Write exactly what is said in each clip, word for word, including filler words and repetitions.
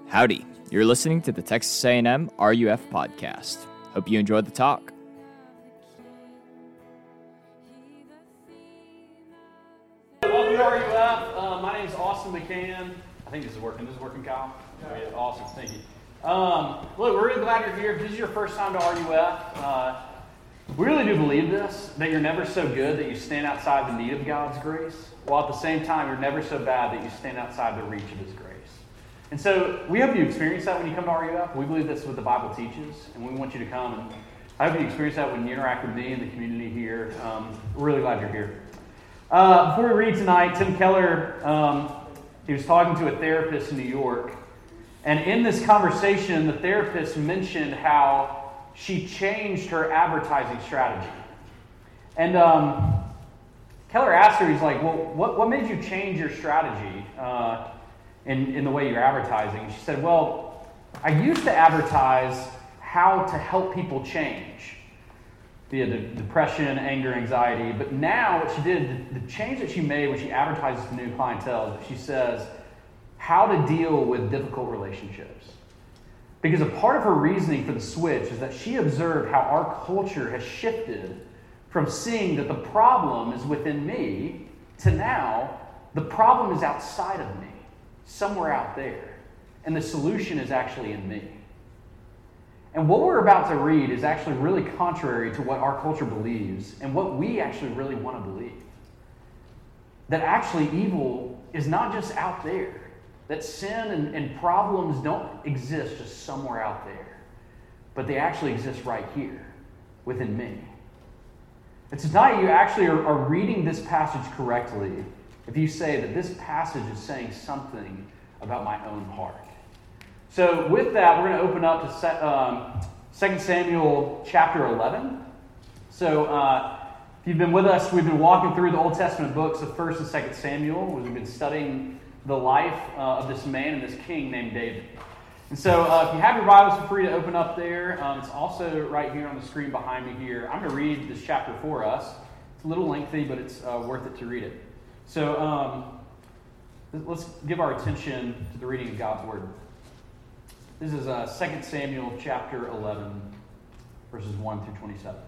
Howdy, you're listening to the Texas A and M R U F podcast. Hope you enjoyed the talk. Welcome to R U F. Uh, my name is Austin McCann. I think this is working. This is working, Kyle? Yeah. Awesome. Thank you. Um, look, we're really glad you're here. If this is your first time to R U F, uh, we really do believe this, that you're never so good that you stand outside the need of God's grace, while at the same time, you're never so bad that you stand outside the reach of His grace. And so we hope you experience that when you come to R U F. We believe that's what the Bible teaches, and we want you to come. And I hope you experience that when you interact with me and the community here. Um, we're really glad you're here. Uh, before we read tonight, Tim Keller, um, he was talking to a therapist in New York. And in this conversation, the therapist mentioned how she changed her advertising strategy. And um, Keller asked her, he's like, well, what, what made you change your strategy uh, in, in the way you're advertising? And she said, well, I used to advertise how to help people change via de- depression, anger, anxiety. But now what she did, the, the change that she made when she advertises to new clientele is that she says how to deal with difficult relationships. Because a part of her reasoning for the switch is that she observed how our culture has shifted from seeing that the problem is within me to now the problem is outside of me, somewhere out there, and the solution is actually in me. And what we're about to read is actually really contrary to what our culture believes and what we actually really want to believe. That actually evil is not just out there. That sin and, and problems don't exist just somewhere out there, but they actually exist right here within me. And tonight you actually are, are reading this passage correctly if you say that this passage is saying something about my own heart. So with that, we're going to open up to um, Second Samuel chapter eleven. So uh, if you've been with us, we've been walking through the Old Testament books of First and Second Samuel. We've been studying the life uh, of this man and this king named David. And so uh, if you have your Bibles, feel free to open up there. Um, it's also right here on the screen behind me here. I'm going to read this chapter for us. It's a little lengthy, but it's uh, worth it to read it. So um, let's give our attention to the reading of God's Word. This is uh, Second Samuel chapter eleven, verses one through twenty-seven.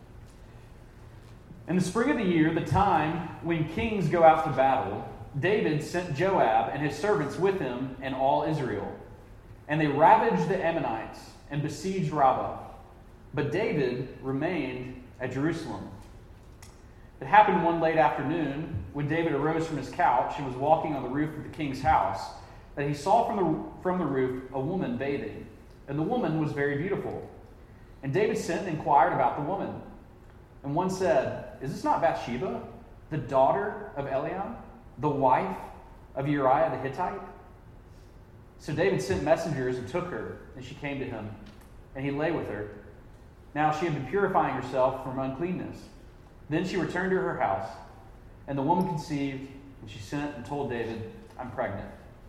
In the spring of the year, the time when kings go out to battle, David sent Joab and his servants with him and all Israel. And they ravaged the Ammonites and besieged Rabbah. But David remained at Jerusalem. It happened one late afternoon when David arose from his couch and was walking on the roof of the king's house that he saw from the, from the roof a woman bathing. And the woman was very beautiful. And David sent and inquired about the woman. And one said, "Is this not Bathsheba, the daughter of Eliam, the wife of Uriah the Hittite?" So David sent messengers and took her, and she came to him, and he lay with her. Now she had been purifying herself from uncleanness. Then she returned to her house, and the woman conceived, and she sent and told David, "I'm pregnant."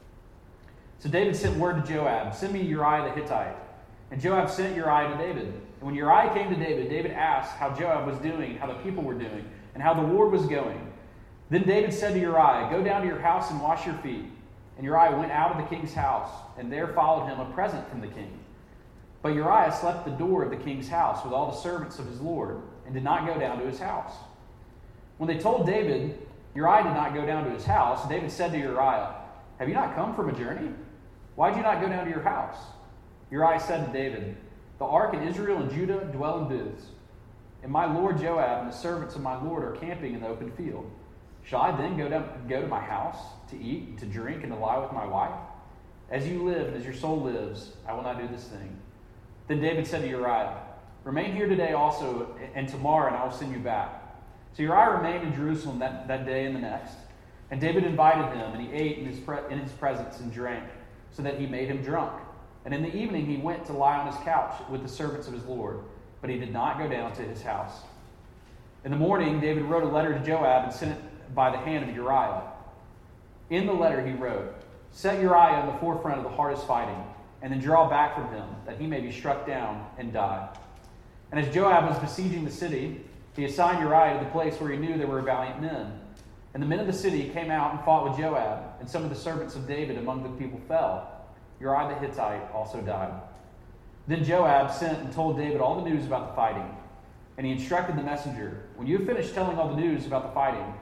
So David sent word to Joab, "Send me Uriah the Hittite." And Joab sent Uriah to David. And when Uriah came to David, David asked how Joab was doing, how the people were doing, and how the war was going. Then David said to Uriah, "Go down to your house and wash your feet." And Uriah went out of the king's house, and there followed him a present from the king. But Uriah slept at the door of the king's house with all the servants of his lord, and did not go down to his house. When they told David Uriah did not go down to his house, David said to Uriah, "Have you not come from a journey? Why did you not go down to your house?" Uriah said to David, "The ark and Israel and Judah dwell in booths, and my lord Joab and the servants of my lord are camping in the open field. Shall I then go down, go to my house to eat, and to drink, and to lie with my wife? As you live and as your soul lives, I will not do this thing." Then David said to Uriah, "Remain here today also, and tomorrow, and I will send you back." So Uriah remained in Jerusalem that, that day and the next. And David invited him, and he ate in his, pre- in his presence and drank, so that he made him drunk. And in the evening he went to lie on his couch with the servants of his lord, but he did not go down to his house. In the morning David wrote a letter to Joab and sent it by the hand of Uriah. In the letter he wrote, "Set Uriah in the forefront of the hardest fighting, and then draw back from him, that he may be struck down and die." And as Joab was besieging the city, he assigned Uriah to the place where he knew there were valiant men. And the men of the city came out and fought with Joab, and some of the servants of David among the people fell. Uriah the Hittite also died. Then Joab sent and told David all the news about the fighting. And he instructed the messenger, when you have finished telling all the news about the fighting,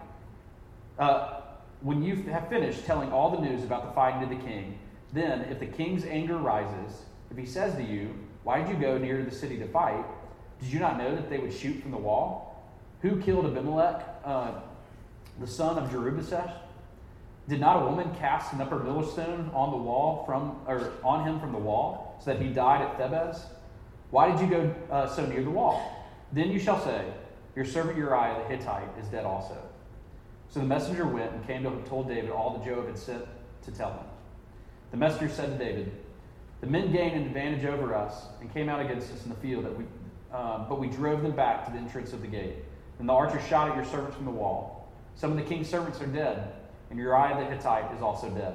uh, when you have finished telling all the news about the fighting to the king, then if the king's anger rises, if he says to you, why did you go near the city to fight? Did you not know that they would shoot from the wall? Who killed Abimelech, uh, the son of Jerubbaal? Did not a woman cast an upper millstone on the wall from, or on him from the wall, so that he died at Thebez? Why did you go uh, so near the wall? Then you shall say, your servant Uriah the Hittite is dead also. So the messenger went and came to and told David all that Joab had sent to tell him. The messenger said to David, the men gained an advantage over us and came out against us in the field, that we, uh, but we drove them back to the entrance of the gate. And the archers shot at your servants from the wall. Some of the king's servants are dead, and Uriah the Hittite is also dead.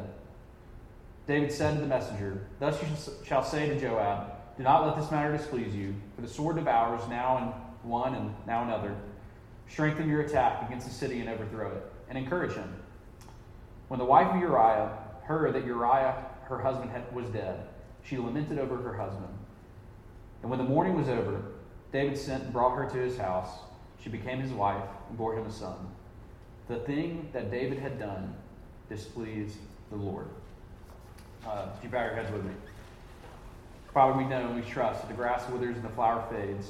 David said to the messenger, thus you shall say to Joab, do not let this matter displease you, for the sword devours now in one and now another. Strengthen your attack against the city and overthrow it, and encourage him. When the wife of Uriah heard that Uriah, her husband, had, was dead, she lamented over her husband. And when the mourning was over, David sent and brought her to his house. She became his wife and bore him a son. The thing that David had done displeased the Lord. Uh, if you bow your heads with me. Father, we know and we trust that the grass withers and the flower fades,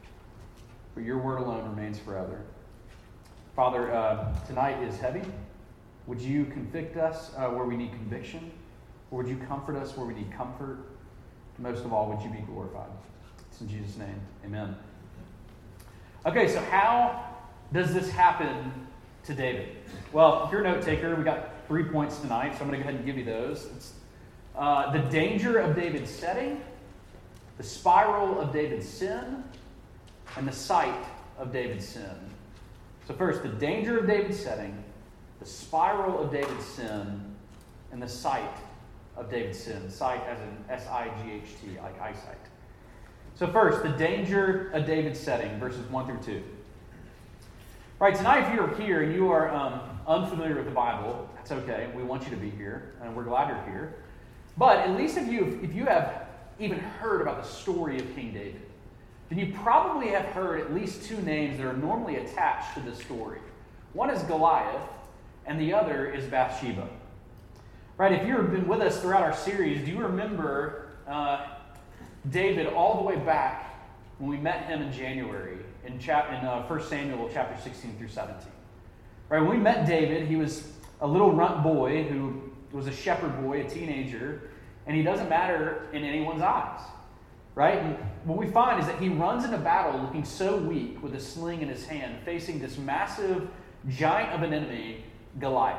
but your word alone remains forever. Father, uh, tonight is heavy. Would you convict us uh, where we need conviction? Or would you comfort us where we need comfort? Most of all, would you be glorified? It's in Jesus' name. Amen. Okay, so how does this happen to David? Well, if you're a note taker, we got three points tonight, so I'm going to go ahead and give you those. It's uh, the danger of David's setting, the spiral of David's sin, and the sight of David's sin. So first, the danger of David's setting, the spiral of David's sin, and the sight of David's sin. Sight as in S I G H T, like eyesight. So first, the danger of David's setting, verses one through two. Right, tonight if you're here and you are um, unfamiliar with the Bible, that's okay. We want you to be here, and we're glad you're here. But at least if you if you have even heard about the story of King David, then you probably have heard at least two names that are normally attached to this story. One is Goliath, and the other is Bathsheba. Right, if you've been with us throughout our series, do you remember uh, David all the way back when we met him in January in, chap- in uh, First Samuel chapter sixteen through seventeen? Right, when we met David, he was a little runt boy who was a shepherd boy, a teenager, and he doesn't matter in anyone's eyes. Right? And what we find is that he runs into battle looking so weak with a sling in his hand, facing this massive giant of an enemy, Goliath.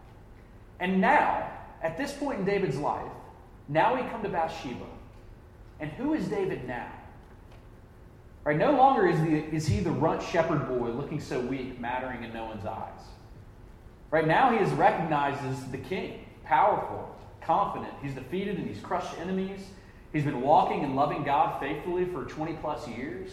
And now, at this point in David's life, now we come to Bathsheba. And who is David now? Right? No longer is, the, is he the runt shepherd boy looking so weak, mattering in no one's eyes. Right now he is recognized as the king, powerful, confident. He's defeated and he's crushed enemies. He's been walking and loving God faithfully for twenty plus years.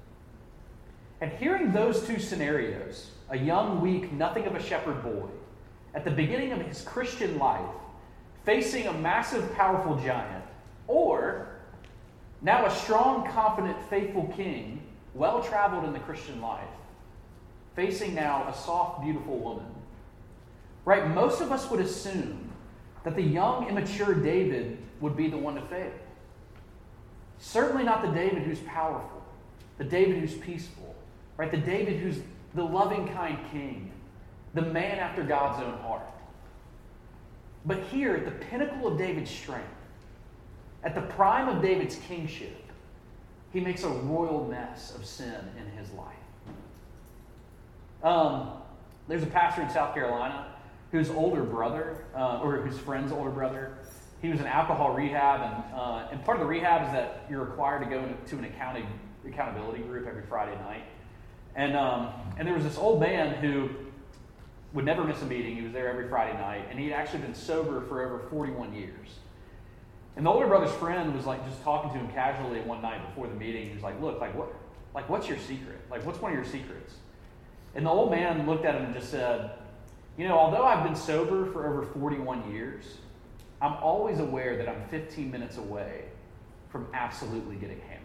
And hearing those two scenarios, a young, weak, nothing of a shepherd boy, at the beginning of his Christian life, facing a massive, powerful giant, or now a strong, confident, faithful king, well-traveled in the Christian life, facing now a soft, beautiful woman. Right? Most of us would assume that the young, immature David would be the one to fail. Certainly not the David who's powerful, the David who's peaceful, right? The David who's the loving, kind king, the man after God's own heart. But here, at the pinnacle of David's strength, at the prime of David's kingship, he makes a royal mess of sin in his life. Um, there's a pastor in South Carolina whose older brother, uh, or whose friend's older brother, he was in alcohol rehab, and uh, and part of the rehab is that you're required to go to an accounting, accountability group every Friday night. And um, and there was this old man who would never miss a meeting. He was there every Friday night, and he'd actually been sober for over forty-one years. And the older brother's friend was like just talking to him casually one night before the meeting. He was like, "Look, like what, like what's your secret? Like what's one of your secrets?" And the old man looked at him and just said, "You know, although I've been sober for over forty-one years, I'm always aware that I'm fifteen minutes away from absolutely getting hammered.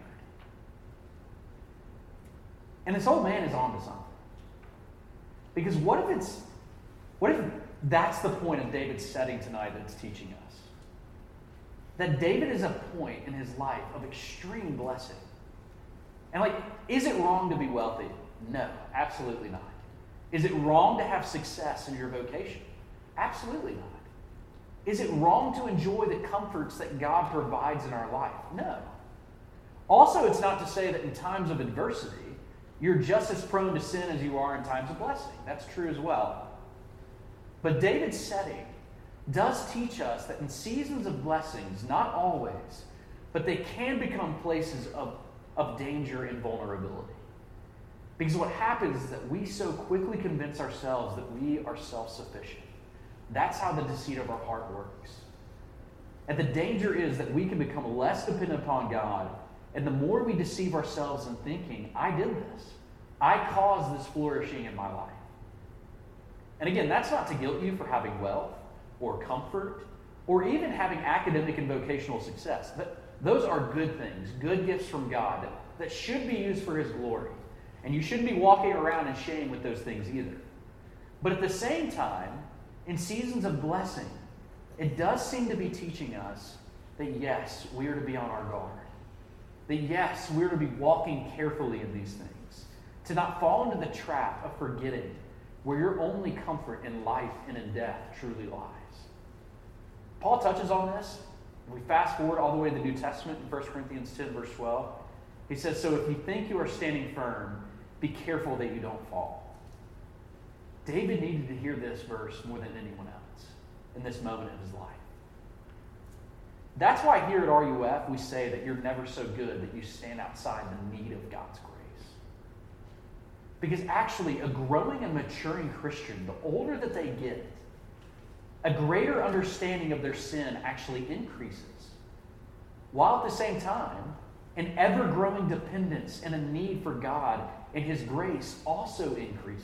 And this old man is on to something. Because what if it's, what if that's the point of David's setting tonight that it's teaching us? That David is a point in his life of extreme blessing. And like, is it wrong to be wealthy? No, absolutely not. Is it wrong to have success in your vocation? Absolutely not. Is it wrong to enjoy the comforts that God provides in our life? No. Also, it's not to say that in times of adversity, you're just as prone to sin as you are in times of blessing. That's true as well. But David's setting does teach us that in seasons of blessings, not always, but they can become places of, of danger and vulnerability. Because what happens is that we so quickly convince ourselves that we are self-sufficient. That's how the deceit of our heart works. And the danger is that we can become less dependent upon God, and the more we deceive ourselves in thinking, I did this. I caused this flourishing in my life. And again, that's not to guilt you for having wealth or comfort or even having academic and vocational success. Those are good things, good gifts from God that, that should be used for His glory. And you shouldn't be walking around in shame with those things either. But at the same time, in seasons of blessing, it does seem to be teaching us that yes, we are to be on our guard. That yes, we're to be walking carefully in these things. To not fall into the trap of forgetting where your only comfort in life and in death truly lies. Paul touches on this. We fast forward all the way to the New Testament in First Corinthians ten, verse twelve. He says, so if you think you are standing firm, be careful that you don't fall. David needed to hear this verse more than anyone else in this moment of his life. That's why here at R U F we say that you're never so good that you stand outside the need of God's grace. Because actually, a growing and maturing Christian, the older that they get, a greater understanding of their sin actually increases. While at the same time, an ever-growing dependence and a need for God and His grace also increases.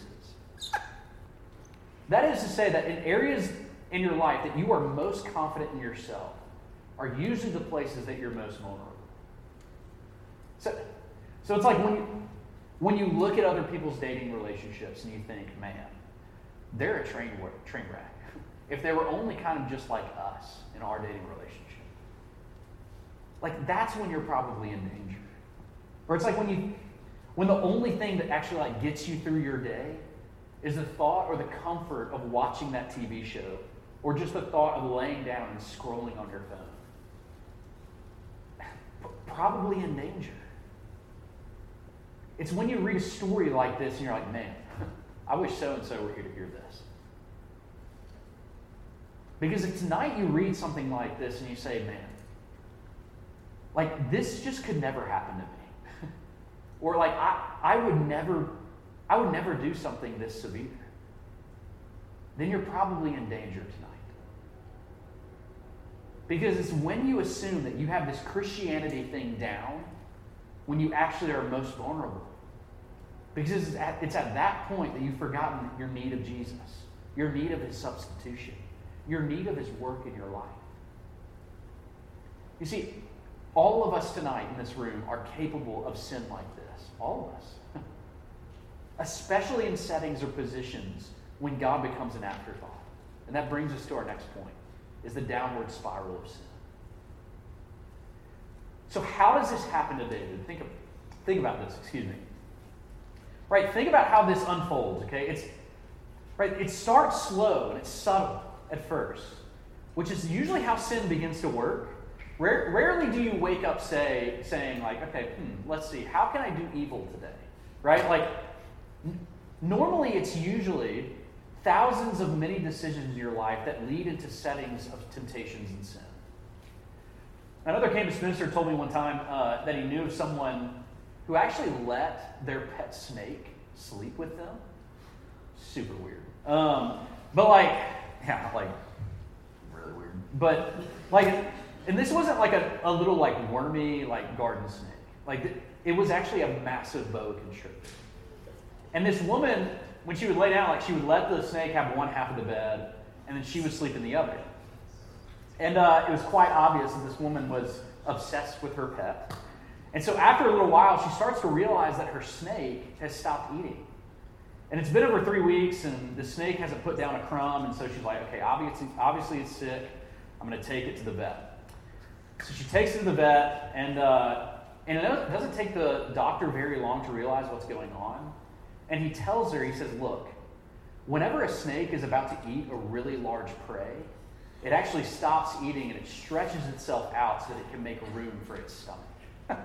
That is to say that in areas in your life that you are most confident in yourself are usually the places that you're most vulnerable. So, so it's like when you, when you look at other people's dating relationships and you think, man, they're a train, train wreck. If they were only kind of just like us in our dating relationship. Like, that's when you're probably in danger. Or it's like when you, when the only thing that actually like gets you through your day is the thought or the comfort of watching that T V show, or just the thought of laying down and scrolling on your phone. Probably in danger. It's when you read a story like this and you're like, man, I wish so-and-so were here to hear this. Because if tonight you read something like this and you say, man, like this just could never happen to me. Or like I, I would never, I would never do something this severe. Then you're probably in danger tonight. Because it's when you assume that you have this Christianity thing down when you actually are most vulnerable. Because it's at, it's at that point that you've forgotten your need of Jesus, your need of His substitution, your need of His work in your life. You see, all of us tonight in this room are capable of sin like this. All of us. Especially in settings or positions when God becomes an afterthought. And that brings us to our next point, is the downward spiral of sin. So how does this happen to David? Think, of, think about this, excuse me. Right, think about how this unfolds, okay? It's right, it starts slow and it's subtle at first, which is usually how sin begins to work. Rare, rarely do you wake up say, saying like, okay, hmm, let's see, how can I do evil today? Right? Like, n- normally it's usually thousands of many decisions in your life that lead into settings of temptations and sin. Another campus minister told me one time uh, that he knew of someone who actually let their pet snake sleep with them. Super weird. Um, but like, yeah, like, really weird. But like, and this wasn't like a, a little like wormy like garden snake. Like it was actually a massive boa constrictor. And this woman, when she would lay down, like she would let the snake have one half of the bed, and then she would sleep in the other. And uh, it was quite obvious that this woman was obsessed with her pet. And so after a little while, she starts to realize that her snake has stopped eating. And it's been over three weeks, and the snake hasn't put down a crumb, and so she's like, okay, obviously, obviously it's sick. I'm going to take it to the vet. So she takes it to the vet, and, uh, and it doesn't take the doctor very long to realize what's going on. And he tells her, he says, look, whenever a snake is about to eat a really large prey, it actually stops eating and it stretches itself out so that it can make room for its stomach.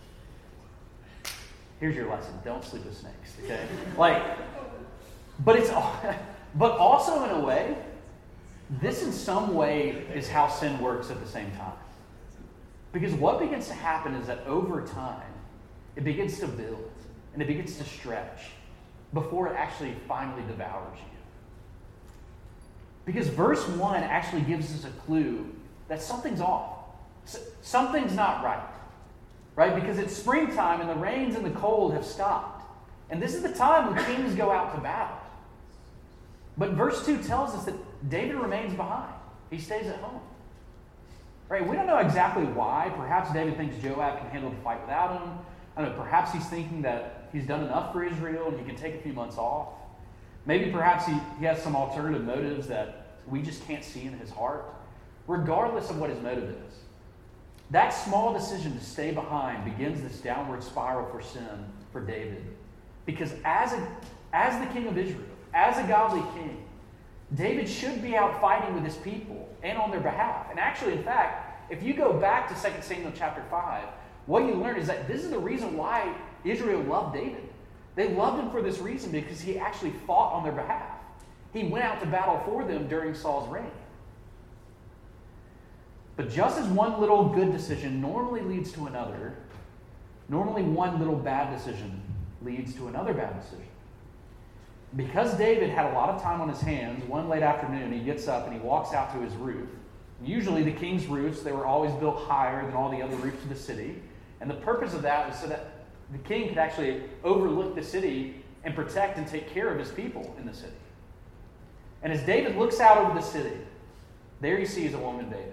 Here's your lesson. Don't sleep with snakes, okay? Like, but it's, but also in a way, this in some way is how sin works at the same time. Because what begins to happen is that over time, it begins to build and it begins to stretch before it actually finally devours you. Because verse one actually gives us a clue that something's off. Something's not right. Right? Because it's springtime and the rains and the cold have stopped. And this is the time when kings go out to battle. But verse two tells us that David remains behind. He stays at home. Right? We don't know exactly why. Perhaps David thinks Joab can handle the fight without him. I don't know, perhaps he's thinking that he's done enough for Israel and he can take a few months off. Maybe perhaps he, he has some alternative motives that we just can't see in his heart. Regardless of what his motive is, that small decision to stay behind begins this downward spiral for sin for David. Because as a, as the king of Israel, as a godly king, David should be out fighting with his people and on their behalf. And actually, in fact, if you go back to Second Samuel chapter five, what you learn is that this is the reason why Israel loved David. They loved him for this reason because he actually fought on their behalf. He went out to battle for them during Saul's reign. But just as one little good decision normally leads to another, normally one little bad decision leads to another bad decision. Because David had a lot of time on his hands, one late afternoon, he gets up and he walks out to his roof. Usually the king's roofs, they were always built higher than all the other roofs of the city. And the purpose of that was so that the king could actually overlook the city and protect and take care of his people in the city. And as David looks out over the city, there he sees a woman bathing.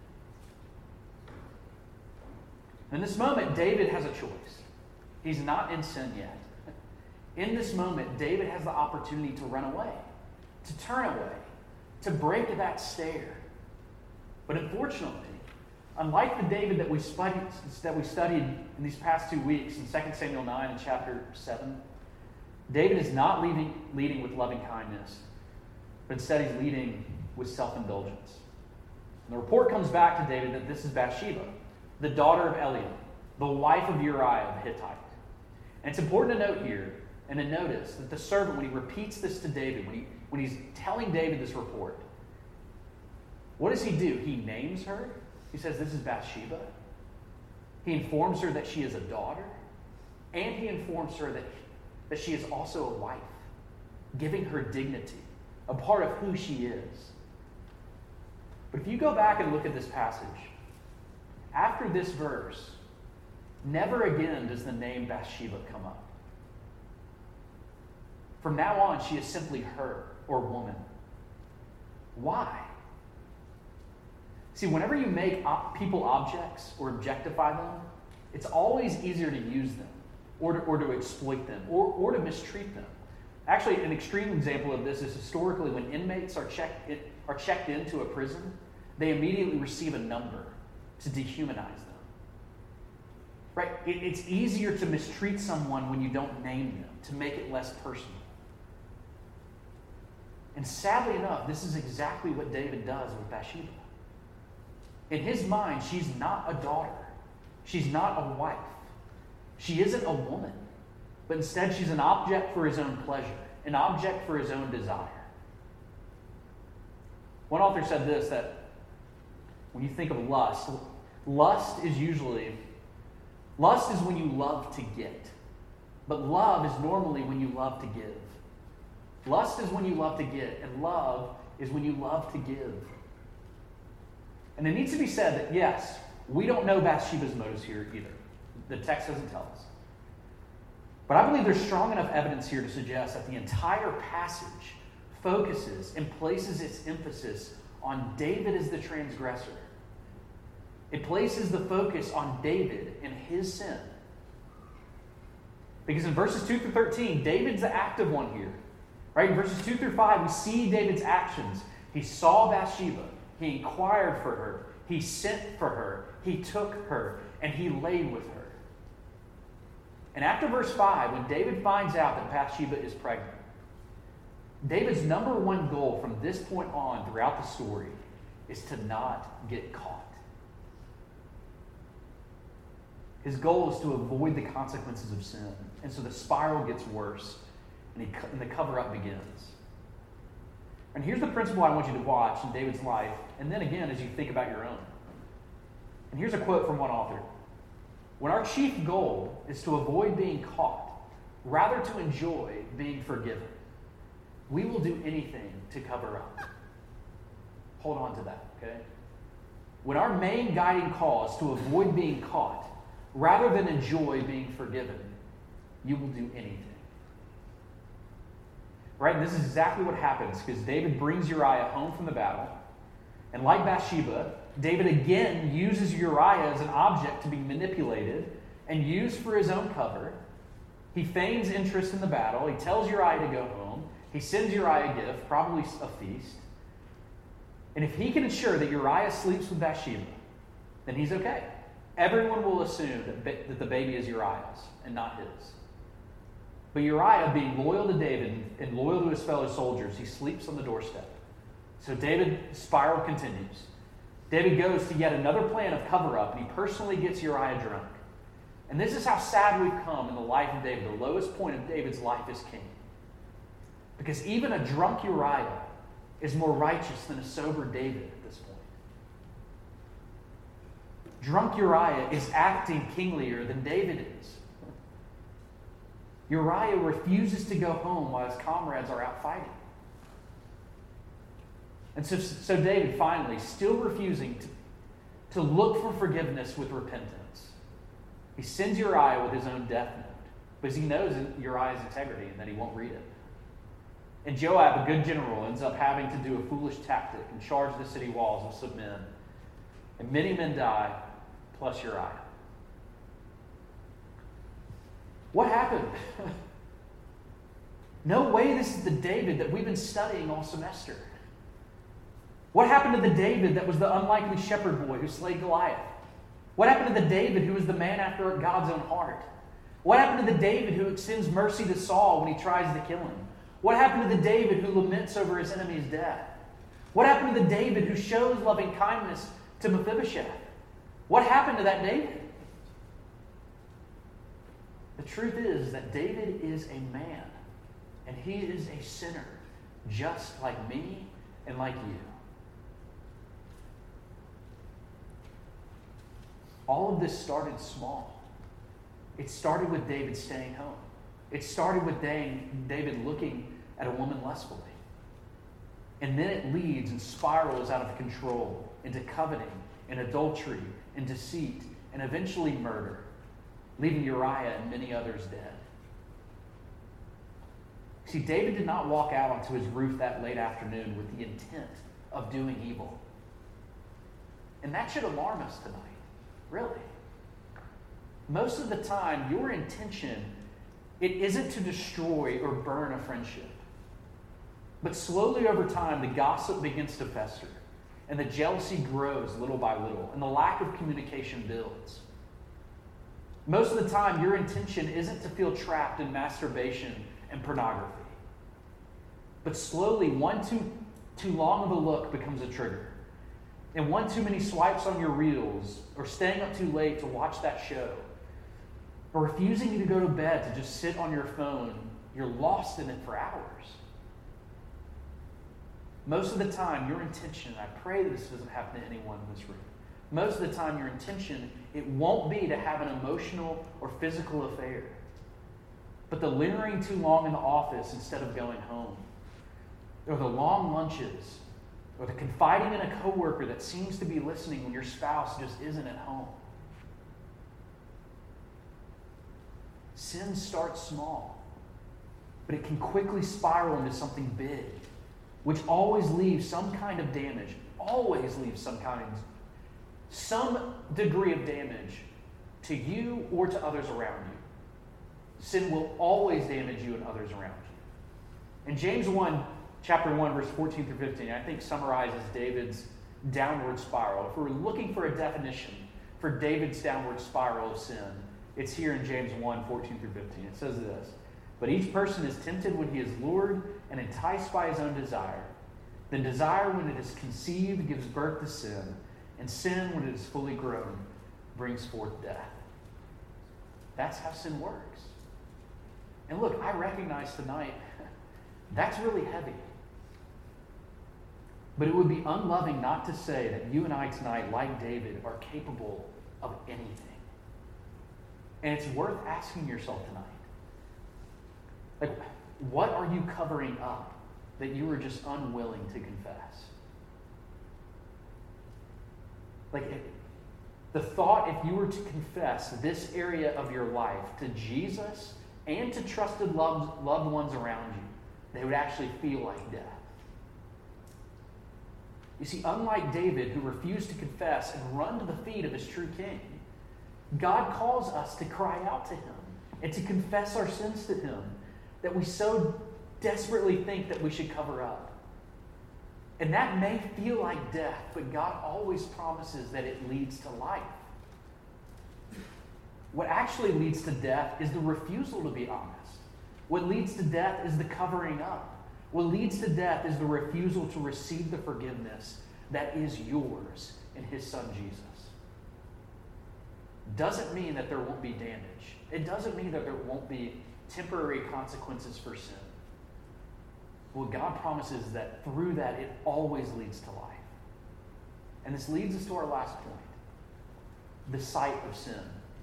In this moment, David has a choice. He's not in sin yet. In this moment, David has the opportunity to run away, to turn away, to break that stare. But unfortunately, unlike the David that we studied, that we studied in these past two weeks in Second Samuel nine and chapter seven, David is not leading, leading with loving kindness, but instead he's leading with self-indulgence. And the report comes back to David that this is Bathsheba, the daughter of Eliam, the wife of Uriah the Hittite. And it's important to note here and to notice that the servant, when he repeats this to David, when, he, when he's telling David this report, what does he do? He names her. He says, this is Bathsheba. He informs her that she is a daughter. And he informs her that, that she is also a wife, giving her dignity, a part of who she is. But if you go back and look at this passage, after this verse, never again does the name Bathsheba come up. From now on, she is simply her or woman. Why? See, whenever you make op- people objects or objectify them, it's always easier to use them or to, or to exploit them or, or to mistreat them. Actually, an extreme example of this is historically when inmates are checked, in, are checked into a prison, they immediately receive a number to dehumanize them. Right? It, it's easier to mistreat someone when you don't name them, to make it less personal. And sadly enough, this is exactly what David does with Bathsheba. In his mind, she's not a daughter. She's not a wife. She isn't a woman. But instead, she's an object for his own pleasure, an object for his own desire. One author said this, that when you think of lust, lust is usually, lust is when you love to get. But love is normally when you love to give. Lust is when you love to get, and love is when you love to give. And it needs to be said that, yes, we don't know Bathsheba's motives here either. The text doesn't tell us. But I believe there's strong enough evidence here to suggest that the entire passage focuses and places its emphasis on David as the transgressor. It places the focus on David and his sin. Because in verses two through thirteen, David's the active one here. Right? In verses two through five, we see David's actions. He saw Bathsheba. He inquired for her. He sent for her. He took her. And he lay with her. And after verse five, when David finds out that Bathsheba is pregnant, David's number one goal from this point on throughout the story is to not get caught. His goal is to avoid the consequences of sin. And so the spiral gets worse, and, he, and the cover-up begins. And here's the principle I want you to watch in David's life, and then again as you think about your own. And here's a quote from one author. When our chief goal is to avoid being caught, rather to enjoy being forgiven, we will do anything to cover up. Hold on to that, okay? When our main guiding call is to avoid being caught, rather than enjoy being forgiven, you will do anything. Right? And this is exactly what happens, because David brings Uriah home from the battle. And like Bathsheba, David again uses Uriah as an object to be manipulated and used for his own cover. He feigns interest in the battle. He tells Uriah to go home. He sends Uriah a gift, probably a feast. And if he can ensure that Uriah sleeps with Bathsheba, then he's okay. Everyone will assume that, ba- that the baby is Uriah's and not his. But Uriah, being loyal to David and loyal to his fellow soldiers, he sleeps on the doorstep. So David's spiral continues. David goes to yet another plan of cover-up, and he personally gets Uriah drunk. And this is how sad we've come in the life of David. The lowest point of David's life as king. Because even a drunk Uriah is more righteous than a sober David at this point. Drunk Uriah is acting kinglier than David is. Uriah refuses to go home while his comrades are out fighting. And so, so David finally, still refusing to, to look for forgiveness with repentance, he sends Uriah with his own death note, because he knows Uriah's integrity and that he won't read it. And Joab, a good general, ends up having to do a foolish tactic and charge the city walls with some men. And many men die, plus Uriah. What happened? No way this is the David that we've been studying all semester. What happened to the David that was the unlikely shepherd boy who slayed Goliath? What happened to the David who was the man after God's own heart? What happened to the David who extends mercy to Saul when he tries to kill him? What happened to the David who laments over his enemy's death? What happened to the David who shows loving kindness to Mephibosheth? What happened to that David? The truth is that David is a man, and he is a sinner, just like me and like you. All of this started small. It started with David staying home. It started with David looking at a woman lustfully. And then it leads and spirals out of control into coveting and adultery and deceit and eventually murder, leaving Uriah and many others dead. See, David did not walk out onto his roof that late afternoon with the intent of doing evil. And that should alarm us tonight. Really. Most of the time, your intention, it isn't to destroy or burn a friendship. But slowly over time, the gossip begins to fester, and the jealousy grows little by little, and the lack of communication builds. Most of the time, your intention isn't to feel trapped in masturbation and pornography. But slowly, one too, too long of a look becomes a trigger. And one too many swipes on your reels, or staying up too late to watch that show, or refusing to go to bed to just sit on your phone, you're lost in it for hours. Most of the time, your intention, and I pray this doesn't happen to anyone in this room, most of the time your intention, it won't be to have an emotional or physical affair, but the lingering too long in the office instead of going home, or the long lunches, or the confiding in a coworker that seems to be listening when your spouse just isn't at home. Sin starts small, but it can quickly spiral into something big, which always leaves some kind of damage, always leaves some kind of, some degree of damage to you or to others around you. Sin will always damage you and others around you. In James one, chapter one, verse fourteen through fifteen, I think summarizes David's downward spiral. If we're looking for a definition for David's downward spiral of sin, it's here in James one, fourteen through fifteen. It says this: "But each person is tempted when he is lured and enticed by his own desire. Then desire, when it is conceived, gives birth to sin. And sin, when it is fully grown, brings forth death." That's how sin works. And look, I recognize tonight, that's really heavy. But it would be unloving not to say that you and I tonight, like David, are capable of anything. And it's worth asking yourself tonight, like, what are you covering up that you are just unwilling to confess? Like, if, the thought, if you were to confess this area of your life to Jesus and to trusted loved, loved ones around you, they would actually feel like death. You see, unlike David, who refused to confess and run to the feet of his true king, God calls us to cry out to him and to confess our sins to him that we so desperately think that we should cover up. And that may feel like death, but God always promises that it leads to life. What actually leads to death is the refusal to be honest. What leads to death is the covering up. What leads to death is the refusal to receive the forgiveness that is yours in his Son Jesus. Doesn't mean that there won't be damage. It doesn't mean that there won't be temporary consequences for sin. Well, God promises that through that, it always leads to life. And this leads us to our last point: the sight of sin.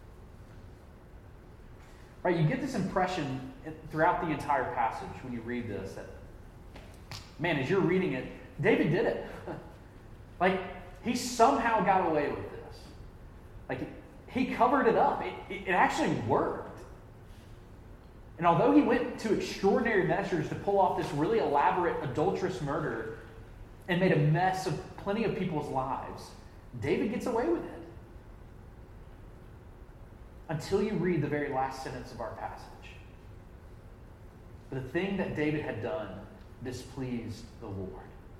Right? You get this impression throughout the entire passage when you read this that, man, as you're reading it, David did it. Like, he somehow got away with this. Like, he covered it up. It, it, it actually worked. And although he went to extraordinary measures to pull off this really elaborate adulterous murder and made a mess of plenty of people's lives, David gets away with it. Until you read the very last sentence of our passage. The thing that David had done displeased the Lord.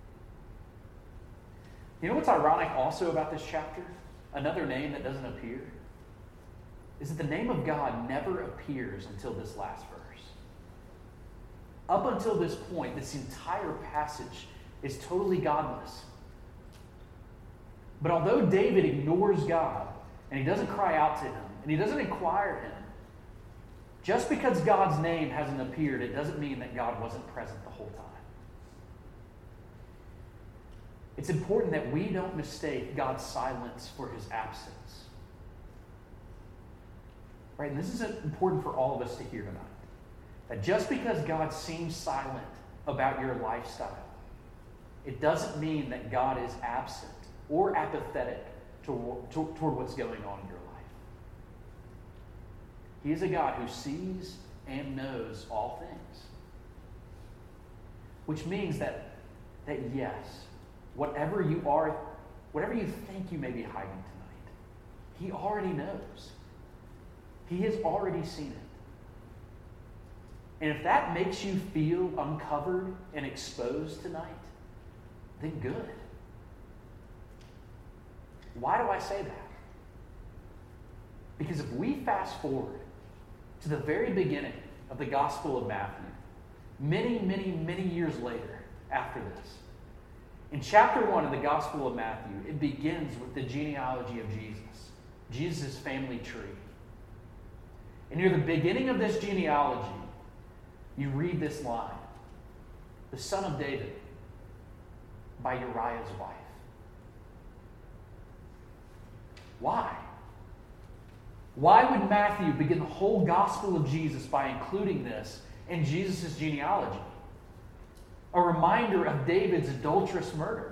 You know what's ironic also about this chapter? Another name that doesn't appear? Is that the name of God never appears until this last verse. Up until this point, this entire passage is totally godless. But although David ignores God, and he doesn't cry out to him, and he doesn't inquire him, just because God's name hasn't appeared, it doesn't mean that God wasn't present the whole time. It's important that we don't mistake God's silence for his absence. Right? And this is important for all of us to hear tonight. That just because God seems silent about your lifestyle, it doesn't mean that God is absent or apathetic toward, toward what's going on in your life. He is a God who sees and knows all things. Which means that, that yes, whatever you are, whatever you think you may be hiding tonight, he already knows. He has already seen it. And if that makes you feel uncovered and exposed tonight, then good. Why do I say that? Because if we fast forward to the very beginning of the Gospel of Matthew, many, many, many years later after this, in chapter one of the Gospel of Matthew, it begins with the genealogy of Jesus, Jesus' family tree. And near the beginning of this genealogy, you read this line: the son of David, by Uriah's wife. Why? Why would Matthew begin the whole gospel of Jesus by including this in Jesus' genealogy? A reminder of David's adulterous murder.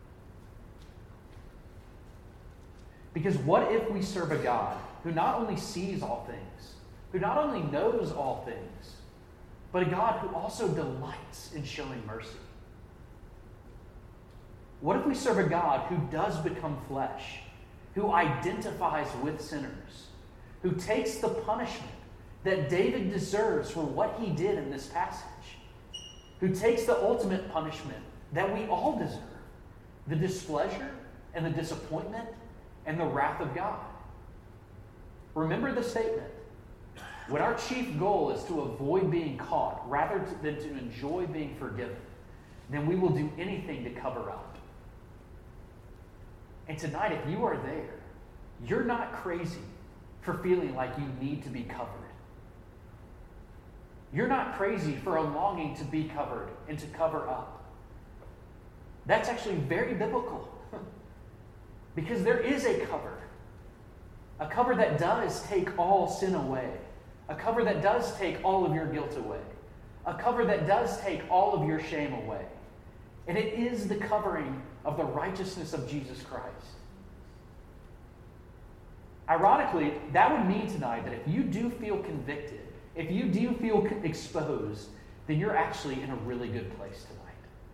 Because what if we serve a God who not only sees all things, who not only knows all things, but a God who also delights in showing mercy? What if we serve a God who does become flesh, who identifies with sinners, who takes the punishment that David deserves for what he did in this passage, who takes the ultimate punishment that we all deserve, the displeasure and the disappointment and the wrath of God? Remember the statement. When our chief goal is to avoid being caught rather than to enjoy being forgiven, then we will do anything to cover up. And tonight, if you are there, you're not crazy for feeling like you need to be covered. You're not crazy for a longing to be covered and to cover up. That's actually very biblical. Because there is a cover. A cover that does take all sin away. A cover that does take all of your guilt away. A cover that does take all of your shame away. And it is the covering of the righteousness of Jesus Christ. Ironically, that would mean tonight that if you do feel convicted, if you do feel exposed, then you're actually in a really good place tonight.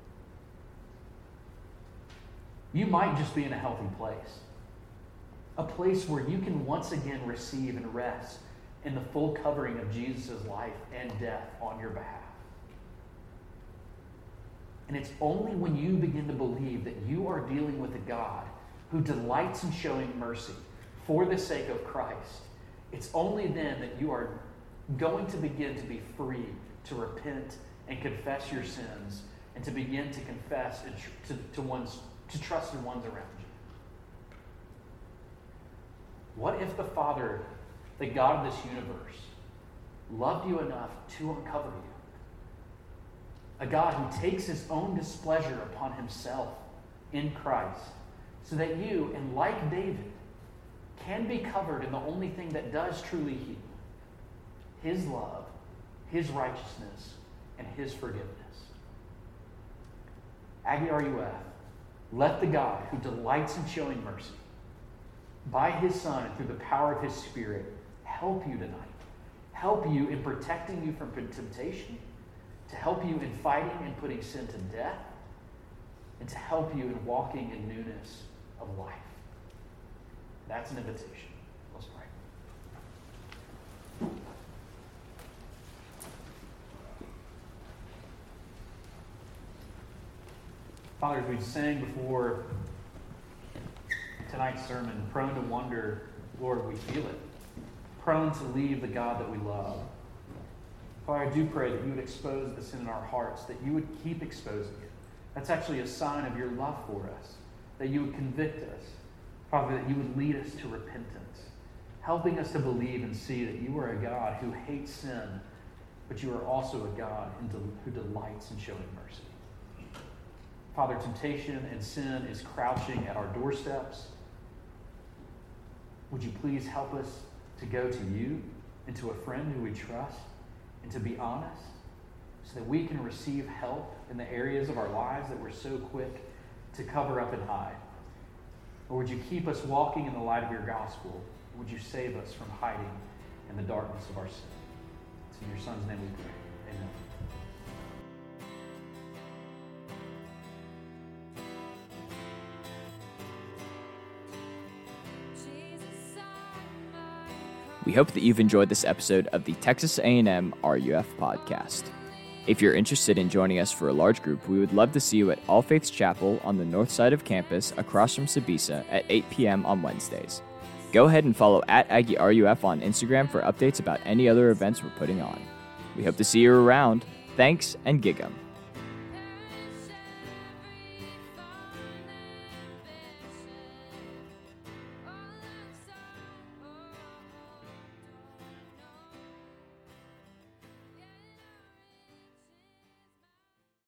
You might just be in a healthy place. A place where you can once again receive and rest in the full covering of Jesus' life and death on your behalf. And it's only when you begin to believe that you are dealing with a God who delights in showing mercy for the sake of Christ, it's only then that you are going to begin to be free to repent and confess your sins and to begin to confess and tr- to, to one's to trust in ones around you. What if the Father, the God of this universe, loved you enough to uncover you? A God who takes his own displeasure upon himself in Christ, so that you, and like David, can be covered in the only thing that does truly heal: his love, his righteousness, and his forgiveness. Aggie R U F, let the God who delights in showing mercy, by his Son and through the power of his Spirit, help you tonight. Help you in protecting you from temptation, to help you in fighting and putting sin to death, and to help you in walking in newness of life. That's an invitation. Let's pray. Father, as we sang before tonight's sermon, prone to wonder, Lord, we feel it. Prone to leave the God that we love. Father, I do pray that you would expose the sin in our hearts, that you would keep exposing it. That's actually a sign of your love for us, that you would convict us. Father, that you would lead us to repentance, helping us to believe and see that you are a God who hates sin, but you are also a God who delights in showing mercy. Father, temptation and sin is crouching at our doorsteps. Would you please help us to go to you and to a friend who we trust and to be honest so that we can receive help in the areas of our lives that we're so quick to cover up and hide? Or would you keep us walking in the light of your gospel? Would you save us from hiding in the darkness of our sin? It's in your Son's name we pray. Amen. We hope that you've enjoyed this episode of the Texas A and M R U F podcast. If you're interested in joining us for a large group, we would love to see you at All Faiths Chapel on the north side of campus across from Sabisa at eight p.m. on Wednesdays. Go ahead and follow at Aggie R U F on Instagram for updates about any other events we're putting on. We hope to see you around. Thanks, and gig 'em.